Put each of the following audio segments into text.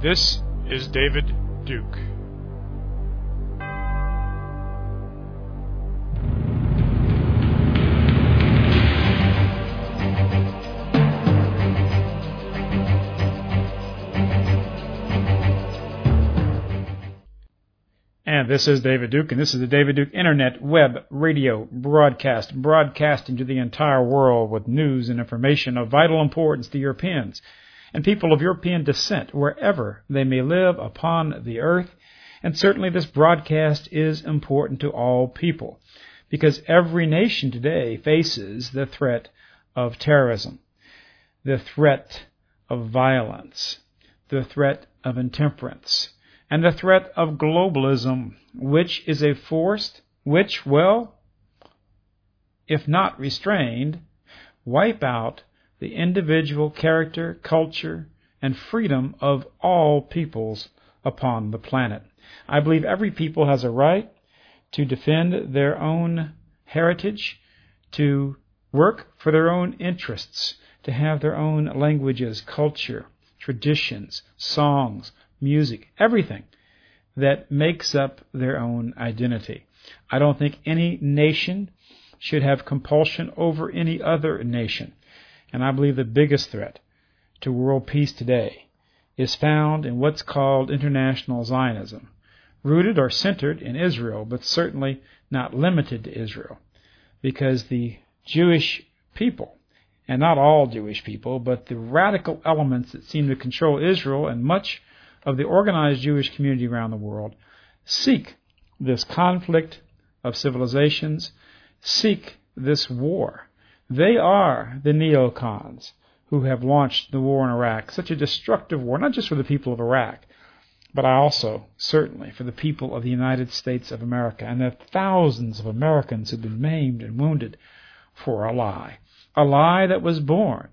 This is David Duke. And this is David Duke, and this is the David Duke Internet Web Radio Broadcast, broadcasting to the entire world with news and information of vital importance to Europeans and people of European descent, wherever they may live upon the earth. And certainly this broadcast is important to all people, because every nation today faces the threat of terrorism, the threat of violence, the threat of intemperance, and the threat of globalism, which is a force which will, if not restrained, wipe out the individual character, culture, and freedom of all peoples upon the planet. I believe every people has a right to defend their own heritage, to work for their own interests, to have their own languages, culture, traditions, songs, music, everything that makes up their own identity. I don't think any nation should have compulsion over any other nation. And I believe the biggest threat to world peace today is found in what's called international Zionism, rooted or centered in Israel, but certainly not limited to Israel, because the Jewish people, and not all Jewish people, but the radical elements that seem to control Israel and much of the organized Jewish community around the world, seek this conflict of civilizations, seek this war. They are the neocons who have launched the war in Iraq, such a destructive war, not just for the people of Iraq, but also, certainly, for the people of the United States of America and the thousands of Americans who have been maimed and wounded for a lie that was born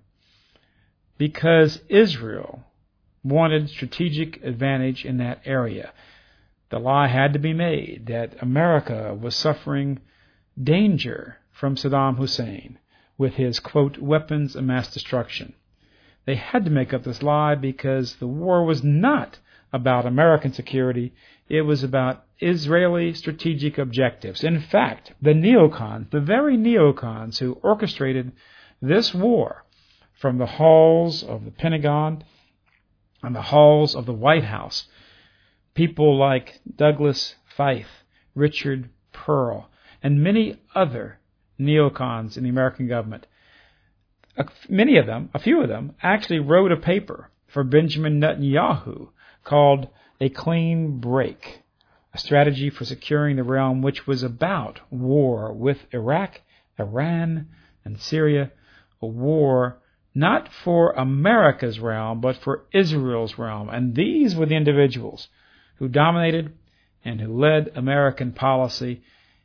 because Israel wanted strategic advantage in that area. The lie had to be made that America was suffering danger from Saddam Hussein with his, quote, weapons of mass destruction. They had to make up this lie because the war was not about American security. It was about Israeli strategic objectives. In fact, the neocons, the very neocons who orchestrated this war from the halls of the Pentagon and the halls of the White House, people like Douglas Feith, Richard Perle, and many other neocons in the American government. A few of them, actually wrote a paper for Benjamin Netanyahu called A Clean Break, a strategy for securing the realm, which was about war with Iraq, Iran, and Syria, a war not for America's realm, but for Israel's realm. And these were the individuals who dominated and who led American policy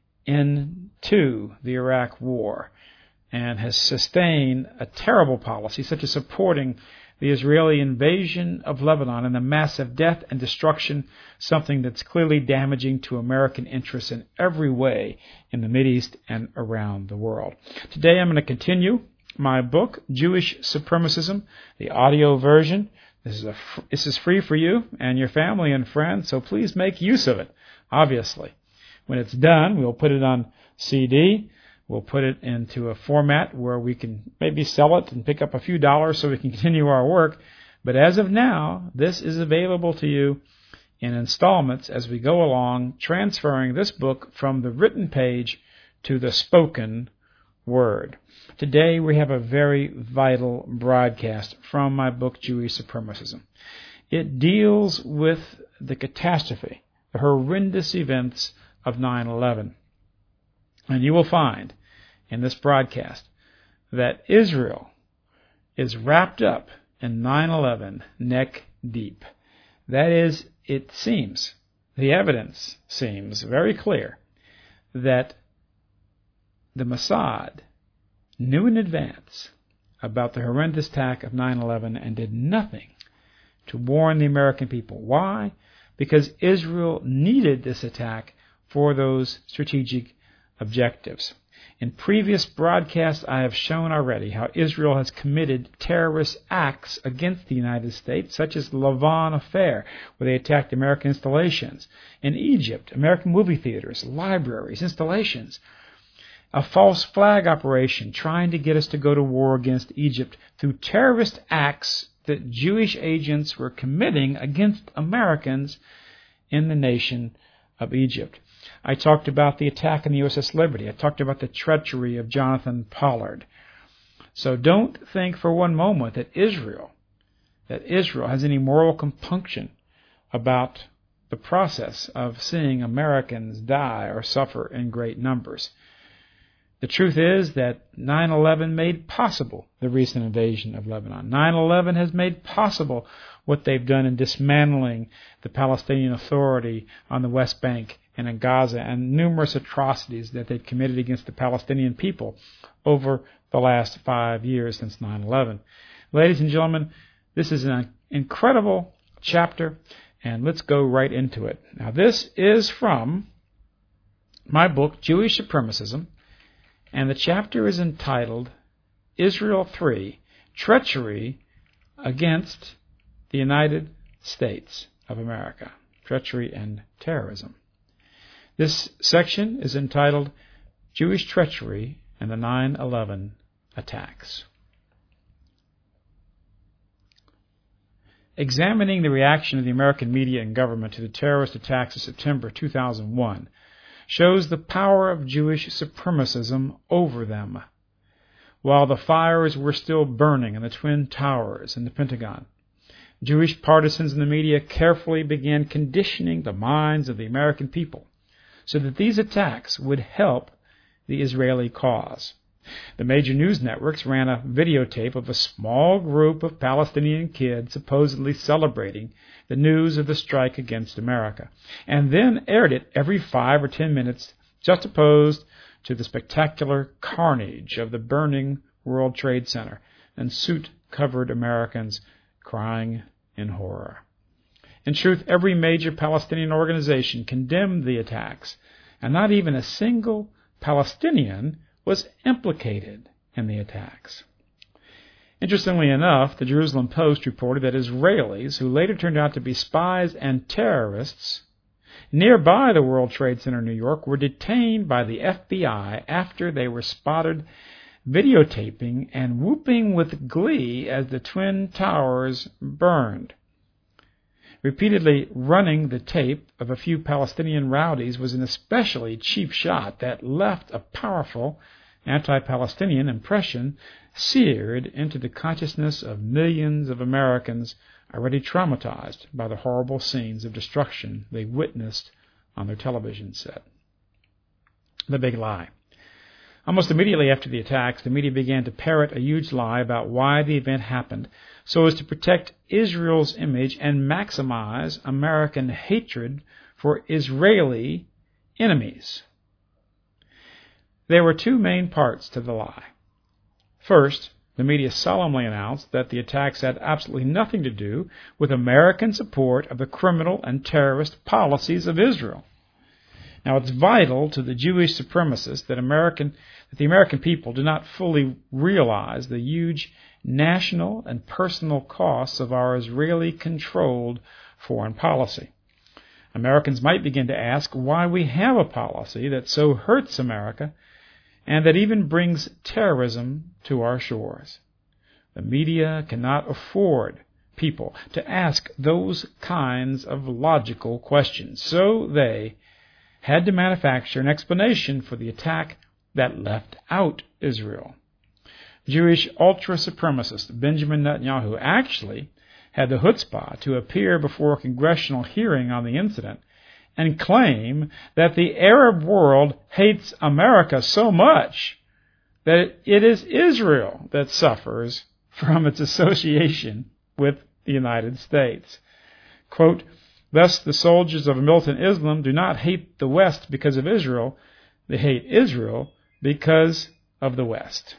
into the Iraq war and has sustained a terrible policy, such as supporting the Israeli invasion of Lebanon and the massive death and destruction, something that's clearly damaging to American interests in every way in the Mideast and around the world. Today I'm going to continue my book, Jewish Supremacism, the audio version. This is free for you and your family and friends, so please make use of it, obviously. When it's done, we'll put it on CD. We'll put it into a format where we can maybe sell it and pick up a few dollars so we can continue our work. But as of now, this is available to you in installments as we go along, transferring this book from the written page to the spoken word. Today we have a very vital broadcast from my book, Jewish Supremacism. It deals with the catastrophe, the horrendous events of 9/11. And you will find in this broadcast that Israel is wrapped up in 9/11 neck deep. That is, it seems, the evidence seems very clear that the Mossad knew in advance about the horrendous attack of 9/11 and did nothing to warn the American people. Why? Because Israel needed this attack for those strategic objectives. In previous broadcasts, I have shown already how Israel has committed terrorist acts against the United States, such as the Lavon Affair, where they attacked American installations. In Egypt, American movie theaters, libraries, installations. A false flag operation trying to get us to go to war against Egypt through terrorist acts that Jewish agents were committing against Americans in the nation of Egypt. I talked about the attack on the USS Liberty. I talked about the treachery of Jonathan Pollard. So don't think for one moment that Israel has any moral compunction about the process of seeing Americans die or suffer in great numbers. The truth is that 9/11 made possible the recent invasion of Lebanon. 9/11 has made possible what they've done in dismantling the Palestinian Authority on the West Bank and in Gaza, and numerous atrocities that they've committed against the Palestinian people over the last 5 years since 9/11. Ladies and gentlemen, this is an incredible chapter, and let's go right into it. Now, this is from my book, Jewish Supremacism, and the chapter is entitled Israel 3, Treachery Against the United States of America, Treachery and Terrorism. This section is entitled Jewish Treachery and the 9/11 Attacks. Examining the reaction of the American media and government to the terrorist attacks of September 2001 shows the power of Jewish supremacism over them. While the fires were still burning in the Twin Towers and the Pentagon, Jewish partisans in the media carefully began conditioning the minds of the American people so that these attacks would help the Israeli cause. The major news networks ran a videotape of a small group of Palestinian kids supposedly celebrating the news of the strike against America, and then aired it every 5 or 10 minutes, juxtaposed to the spectacular carnage of the burning World Trade Center and soot-covered Americans crying in horror. In truth, every major Palestinian organization condemned the attacks, and not even a single Palestinian was implicated in the attacks. Interestingly enough, the Jerusalem Post reported that Israelis, who later turned out to be spies and terrorists, nearby the World Trade Center in New York, were detained by the FBI after they were spotted videotaping and whooping with glee as the Twin Towers burned. Repeatedly running the tape of a few Palestinian rowdies was an especially cheap shot that left a powerful anti-Palestinian impression seared into the consciousness of millions of Americans already traumatized by the horrible scenes of destruction they witnessed on their television set. The big lie. Almost immediately after the attacks, the media began to parrot a huge lie about why the event happened so as to protect Israel's image and maximize American hatred for Israeli enemies. There were two main parts to the lie. First, the media solemnly announced that the attacks had absolutely nothing to do with American support of the criminal and terrorist policies of Israel. Now, it's vital to the Jewish supremacists that the American people do not fully realize the huge national and personal costs of our Israeli-controlled foreign policy. Americans might begin to ask why we have a policy that so hurts America and that even brings terrorism to our shores. The media cannot afford people to ask those kinds of logical questions, so they had to manufacture an explanation for the attack that left out Israel. Jewish ultra-supremacist Benjamin Netanyahu actually had the chutzpah to appear before a congressional hearing on the incident and claim that the Arab world hates America so much that it is Israel that suffers from its association with the United States. Quote, "Thus the soldiers of militant Islam do not hate the West because of Israel, they hate Israel because of the West."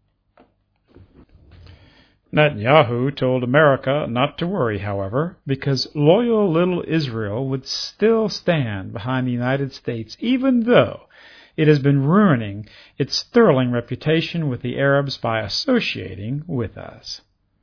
Netanyahu told America not to worry, however, because loyal little Israel would still stand behind the United States, even though it has been ruining its sterling reputation with the Arabs by associating with us.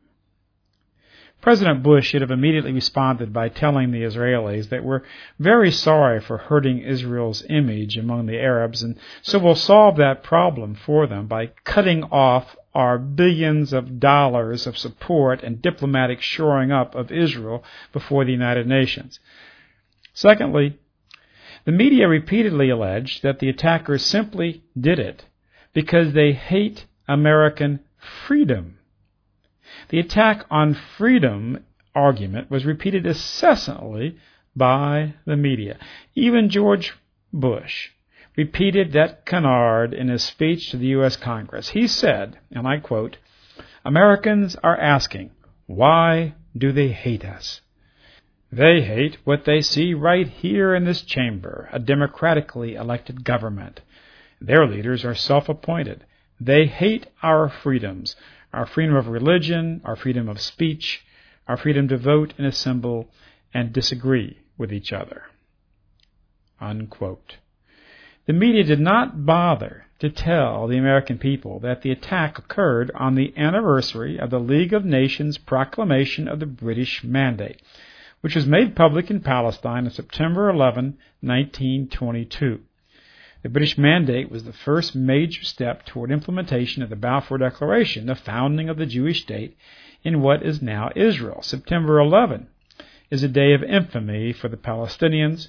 President Bush should have immediately responded by telling the Israelis that we're very sorry for hurting Israel's image among the Arabs, and so we'll solve that problem for them by cutting off our billions of dollars of support and diplomatic shoring up of Israel before the United Nations. Secondly, the media repeatedly alleged that the attackers simply did it because they hate American freedom. The attack on freedom argument was repeated incessantly by the media. Even George Bush repeated that canard in his speech to the U.S. Congress. He said, and I quote, "Americans are asking, why do they hate us? They hate what they see right here in this chamber, a democratically elected government. Their leaders are self-appointed. They hate our freedoms, our freedom of religion, our freedom of speech, our freedom to vote and assemble and disagree with each other." Unquote. The media did not bother to tell the American people that the attack occurred on the anniversary of the League of Nations proclamation of the British Mandate, which was made public in Palestine on September 11, 1922. The British Mandate was the first major step toward implementation of the Balfour Declaration, the founding of the Jewish state in what is now Israel. September 11 is a day of infamy for the Palestinians,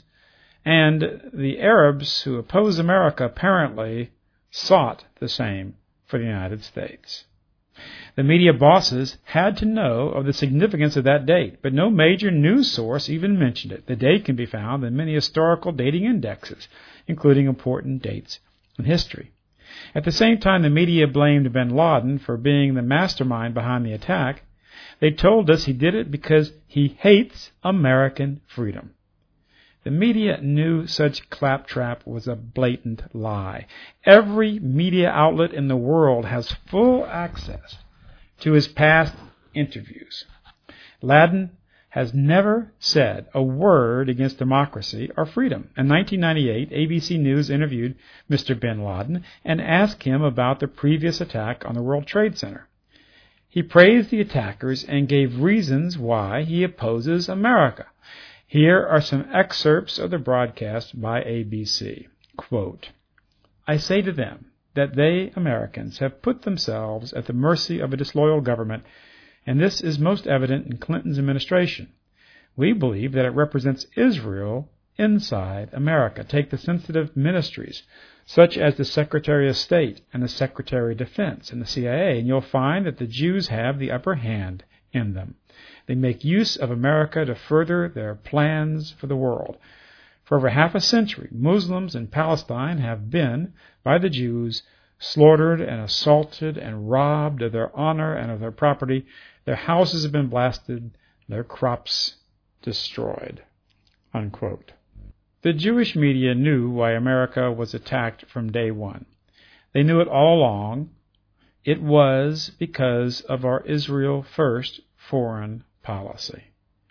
and the Arabs who oppose America apparently sought the same for the United States. The media bosses had to know of the significance of that date, but no major news source even mentioned it. The date can be found in many historical dating indexes, including important dates in history. At the same time the media blamed bin Laden for being the mastermind behind the attack, they told us he did it because he hates American freedom. The media knew such claptrap was a blatant lie. Every media outlet in the world has full access to his past interviews. Laden has never said a word against democracy or freedom. In 1998, ABC News interviewed Mr. bin Laden and asked him about the previous attack on the World Trade Center. He praised the attackers and gave reasons why he opposes America. Here are some excerpts of the broadcast by ABC. Quote, "I say to them that they, Americans, have put themselves at the mercy of a disloyal government, and this is most evident in Clinton's administration. We believe that it represents Israel inside America. Take the sensitive ministries, such as the Secretary of State and the Secretary of Defense and the CIA, and you'll find that the Jews have the upper hand in them. They make use of America to further their plans for the world. For over half a century, Muslims in Palestine have been, by the Jews, slaughtered and assaulted and robbed of their honor and of their property. Their houses have been blasted, their crops destroyed." Unquote. The Jewish media knew why America was attacked from day one. They knew it all along. It was because of our Israel First foreign policy.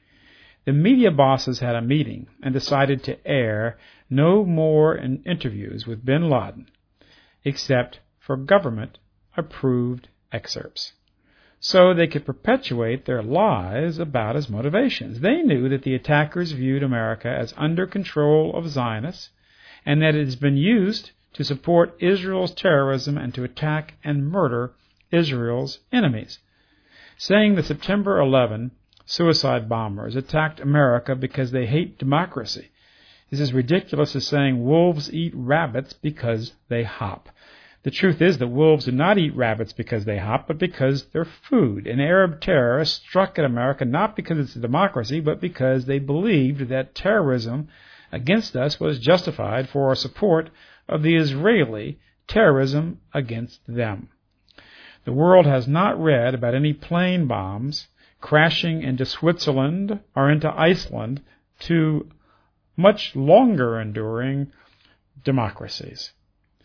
The media bosses had a meeting and decided to air no more interviews with bin Laden, except for government-approved excerpts, so they could perpetuate their lies about his motivations. They knew that the attackers viewed America as under control of Zionists, and that it has been used to support Israel's terrorism and to attack and murder Israel's enemies, saying the September 11 suicide bombers attacked America because they hate democracy is as ridiculous as saying wolves eat rabbits because they hop. The truth is that wolves do not eat rabbits because they hop, but because they're food. And Arab terrorists struck at America not because it's a democracy, but because they believed that terrorism against us was justified for our support of the Israeli terrorism against them. The world has not read about any plane bombs crashing into Switzerland or into Iceland, to much longer enduring democracies.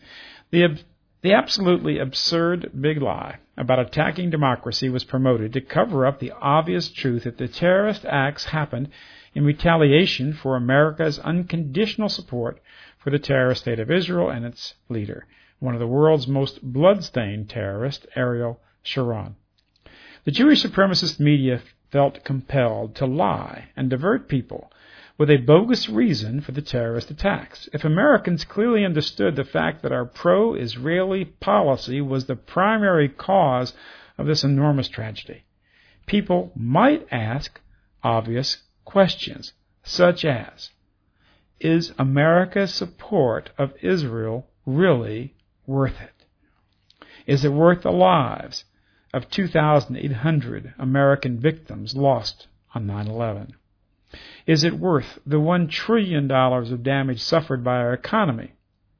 The absolutely absurd big lie about attacking democracy was promoted to cover up the obvious truth that the terrorist acts happened in retaliation for America's unconditional support for for the terrorist state of Israel and its leader, one of the world's most bloodstained terrorists, Ariel Sharon. The Jewish supremacist media felt compelled to lie and divert people with a bogus reason for the terrorist attacks. If Americans clearly understood the fact that our pro-Israeli policy was the primary cause of this enormous tragedy, people might ask obvious questions, such as, is America's support of Israel really worth it? Is it worth the lives of 2,800 American victims lost on 9/11? Is it worth the $1 trillion of damage suffered by our economy?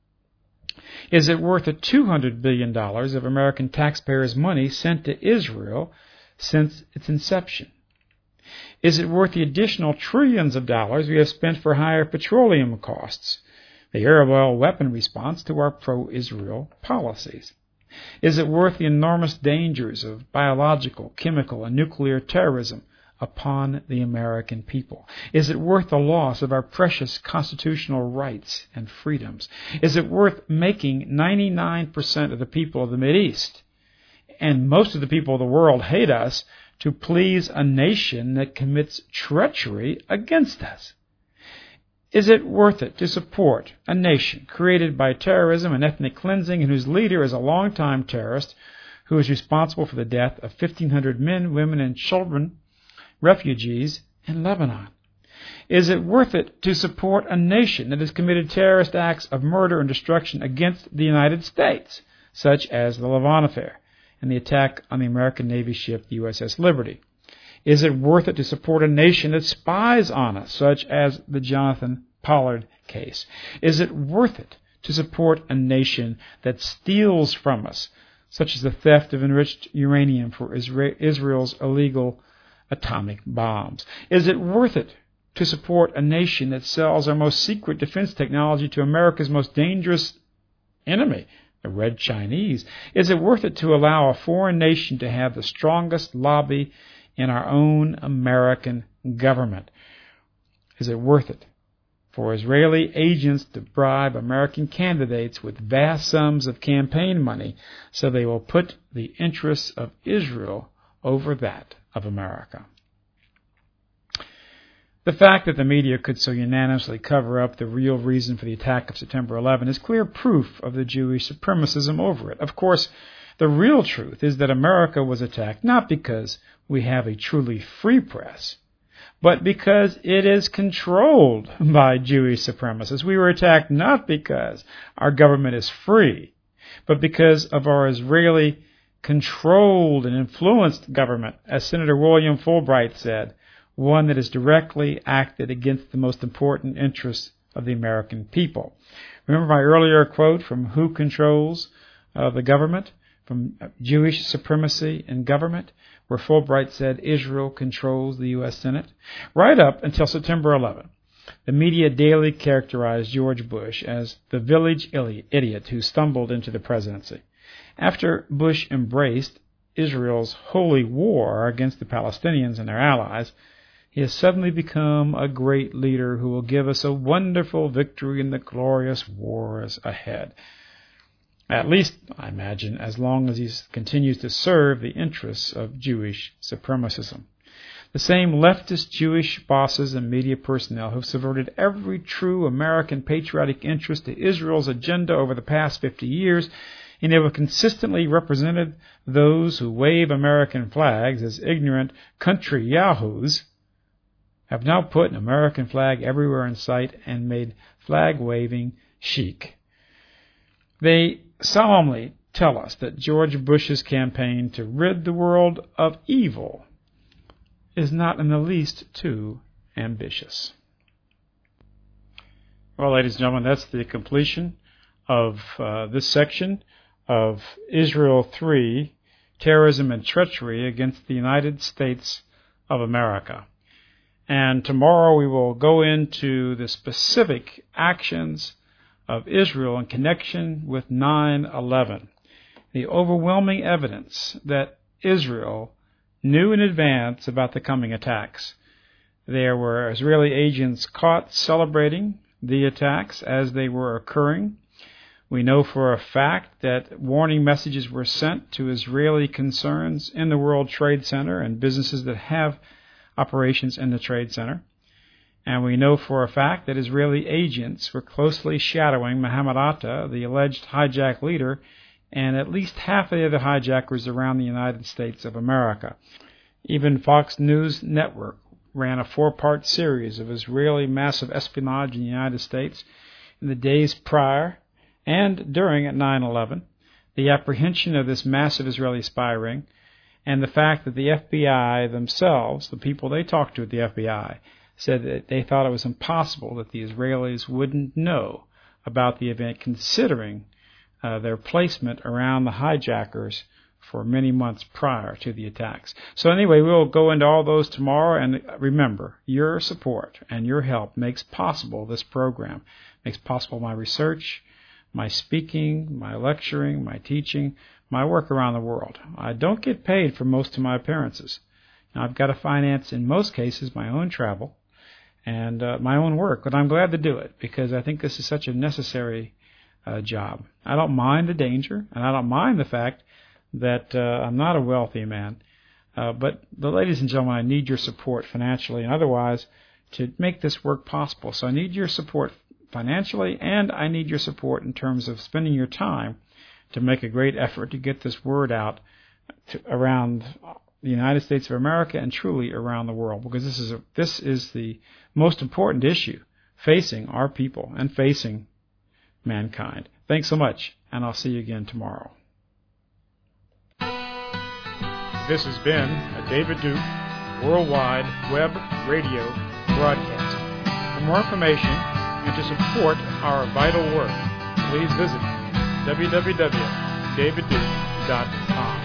Is it worth the $200 billion of American taxpayers' money sent to Israel since its inception? Is it worth the additional trillions of dollars we have spent for higher petroleum costs, the Arab oil weapon response to our pro-Israel policies? Is it worth the enormous dangers of biological, chemical, and nuclear terrorism upon the American people? Is it worth the loss of our precious constitutional rights and freedoms? Is it worth making 99% of the people of the Mideast and most of the people of the world hate us to please a nation that commits treachery against us? Is it worth it to support a nation created by terrorism and ethnic cleansing and whose leader is a longtime terrorist who is responsible for the death of 1,500 men, women, and children, refugees in Lebanon? Is it worth it to support a nation that has committed terrorist acts of murder and destruction against the United States, such as the Lavon affair and the attack on the American Navy ship USS Liberty? Is it worth it to support a nation that spies on us, such as the Jonathan Pollard case? Is it worth it to support a nation that steals from us, such as the theft of enriched uranium for Israel's illegal atomic bombs? Is it worth it to support a nation that sells our most secret defense technology to America's most dangerous enemy, the Red Chinese? Is it worth it to allow a foreign nation to have the strongest lobby in our own American government? Is it worth it for Israeli agents to bribe American candidates with vast sums of campaign money so they will put the interests of Israel over that of America? The fact that the media could so unanimously cover up the real reason for the attack of September 11 is clear proof of the Jewish supremacism over it. Of course, the real truth is that America was attacked not because we have a truly free press, but because it is controlled by Jewish supremacists. We were attacked not because our government is free, but because of our Israeli controlled and influenced government, as Senator William Fulbright said, one that has directly acted against the most important interests of the American people. Remember my earlier quote from Who Controls the Government? From Jewish Supremacy in Government, where Fulbright said Israel controls the U.S. Senate. Right up until September 11, the media daily characterized George Bush as the village idiot who stumbled into the presidency. After Bush embraced Israel's holy war against the Palestinians and their allies, he has suddenly become a great leader who will give us a wonderful victory in the glorious wars ahead. At least, I imagine, as long as he continues to serve the interests of Jewish supremacism. The same leftist Jewish bosses and media personnel who have subverted every true American patriotic interest to Israel's agenda over the past 50 years, and they have consistently represented those who wave American flags as ignorant country yahoos, have now put an American flag everywhere in sight and made flag-waving chic. They solemnly tell us that George Bush's campaign to rid the world of evil is not in the least too ambitious. Well, ladies and gentlemen, that's the completion of this section of Israel 3, Terrorism and Treachery Against the United States of America. And tomorrow we will go into the specific actions of Israel in connection with 9/11, the overwhelming evidence that Israel knew in advance about the coming attacks. There were Israeli agents caught celebrating the attacks as they were occurring. We know for a fact that warning messages were sent to Israeli concerns in the World Trade Center and businesses that have operations in the Trade Center. And we know for a fact that Israeli agents were closely shadowing Mohammed Atta, the alleged hijack leader, and at least half of the other hijackers around the United States of America. Even Fox News Network ran a 4-part series of Israeli massive espionage in the United States in the days prior and during at 9/11, the apprehension of this massive Israeli spy ring, and the fact that the FBI themselves, the people they talked to at the FBI, said that they thought it was impossible that the Israelis wouldn't know about the event, considering their placement around the hijackers for many months prior to the attacks. So anyway, we'll go into all those tomorrow, and remember, your support and your help makes possible this program, makes possible my research, my speaking, my lecturing, my teaching, my work around the world. I don't get paid for most of my appearances. Now, I've got to finance, in most cases, my own travel and my own work, but I'm glad to do it because I think this is such a necessary job. I don't mind the danger, and I don't mind the fact that I'm not a wealthy man. But, ladies and gentlemen, I need your support financially and otherwise to make this work possible. So I need your support financially, and I need your support in terms of spending your time to make a great effort to get this word out around the United States of America and truly around the world, because this is the most important issue facing our people and facing mankind. Thanks so much, and I'll see you again tomorrow. This has been a David Duke Worldwide Web Radio broadcast. For more information and to support our vital work, please visit www.davidduke.com.